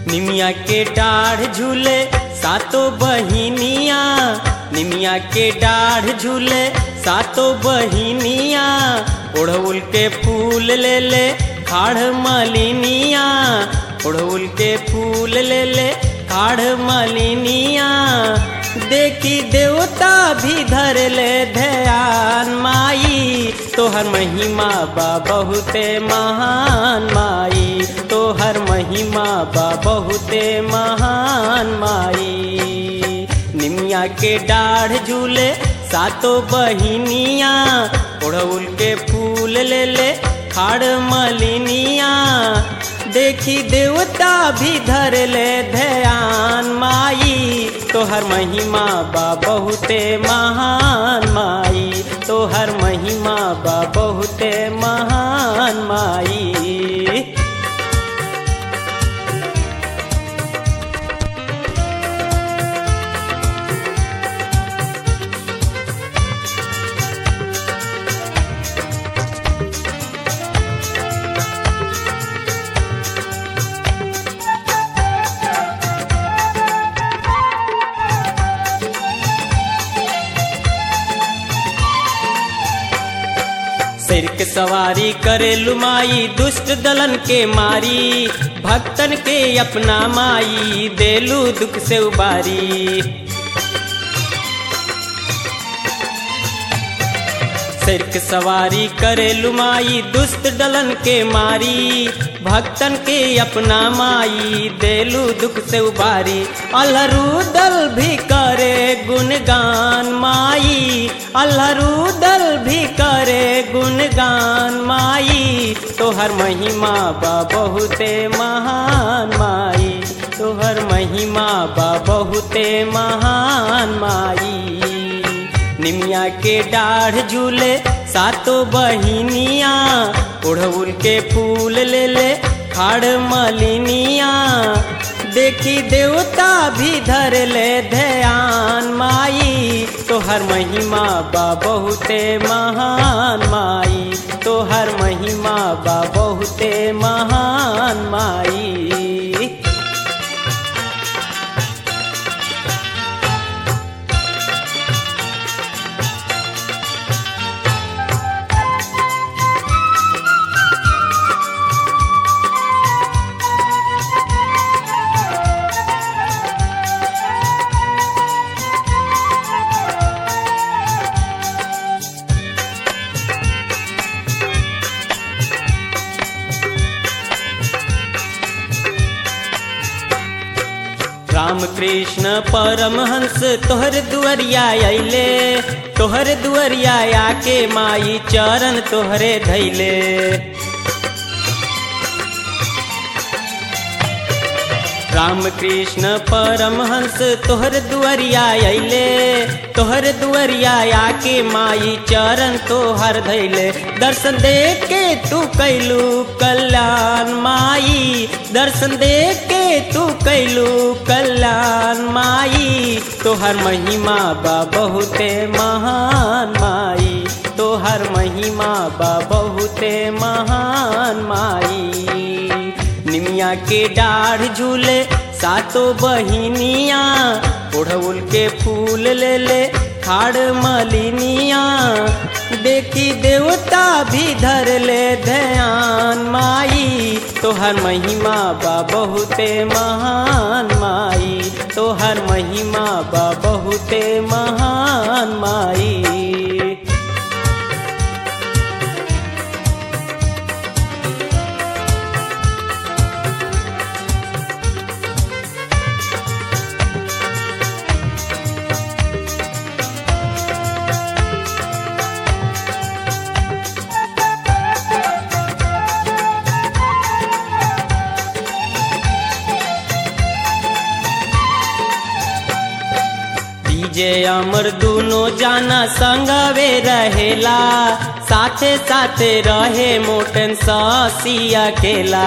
निमिया के डाढ़ झूले सातों बहिनिया, निमिया के डाढ़ झूले सातों बहिनिया, ओढ़उल के फूल ले ले खाड़ मलिनिया, ओढ़उल के फूल ले ले खाड़ मलिनिया, देखी देवता भी धर ले ध्यान माई, तोहर महिमा बा बहुते महान माई, तोहर महिमा बा बहुते महान माई। निमिया के डाढ़ झूले सातों बहिनिया, ओढ़उल के फूल ले ले खाड़ मलिनिया, देखी देवता भी धर ले ध्यान माई, तोहर महिमा बा बहुते महान माई, तोहर महिमा बा बहुते महान माई। सिर के सवारी करे लुमाई दुष्ट दलन के मारी, भक्तन के अपना माई देलू दुख से उबारी। सिर के सवारी करे लुमाई दुष्ट दलन के मारी, भक्तन के अपना माई देलू दुख से उबारी। अल्हरू दल भी करे गुणगान माई, अल्हरू दल भी करे गुणगान माई, तोहर महिमा बा बहुते महान माई, तोहर महिमा बा बहुते महान माई। निमिया के डाढ़ झूले सातों बहिनिया, ओढ़उल के फूल ले ले खाड़ मलिनिया, देखी देवता भी धर ले ध्यान माई, तोहर महिमा बा बहुते महान माई, तोहर महिमा बा बहुते महान माई। राम कृष्ण परमहंस तोहर दुअरिया अइले, तोहर दुअरिया आके माई चरण तोहरे धैले। राम कृष्ण परमहंस तोहर दुअरिया अइले, तोहर दुअरिया आके माई चरण तोहर धैले। दर्शन दे के तू कैलू कल्याण माई, दर्शन दे के तू कैलू कल्याण माई, तोहर महिमा बा बहुते महान माई, तोहर महिमा बा बहुते महान माई। निमिया के डाढ़ झूले सातों बहिनिया, ओढ़उल के फूल ले ले खाड़ मलिनिया, देखी देवता भी धर ले ध्यान माई, तोहर महिमा बा बहुते महान माई, तोहर महिमा बा बहुते महान माई। जे अमर दुनो जाना संगवे रहेला, साथे साथे रहे मोटन सासी अकेला।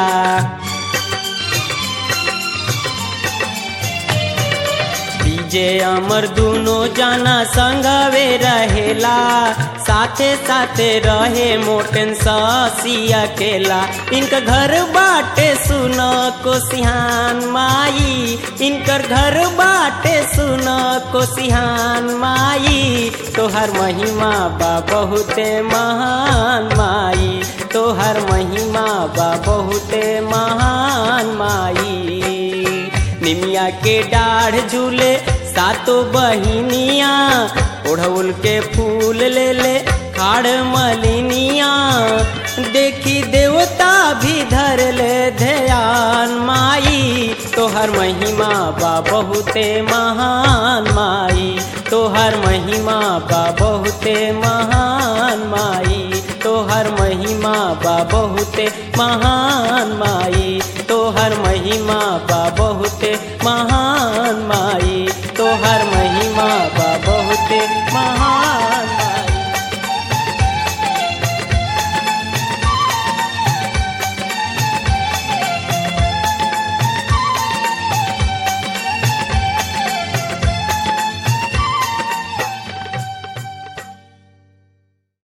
जे अमर दुनो जाना संगवे रहेला, साथे साथे रहे मोटन सासी अकेला। इनका घर बाटे सुनो कोसिहान माई, इनकर घर बाटे सुन कोसिहान माई। तोहर महिमा बा बहुते महान माई, तोहर महिमा बा बहुते महान माई। निमिया के डाढ़ झूले सातो बहिनिया, ओढ़ौल के फूल ले ले खाड़ मलिनिया। देखी देवता भी धर ले ध्यान माई, तोहर महिमा बा बहुते महान माई, तोहर महिमा बा बहुते महान माई, तोहर महिमा बा बहुते महान माई, तोहर महिमा बा बहुते महान